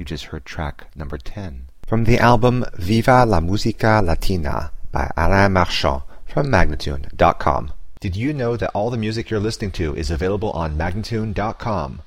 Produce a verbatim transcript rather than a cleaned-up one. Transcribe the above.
You just heard track number ten. From the album Viva la Musica Latina by Alain Marchand from Magnatune dot com. Did you know that all the music you're listening to is available on Magnatune dot com?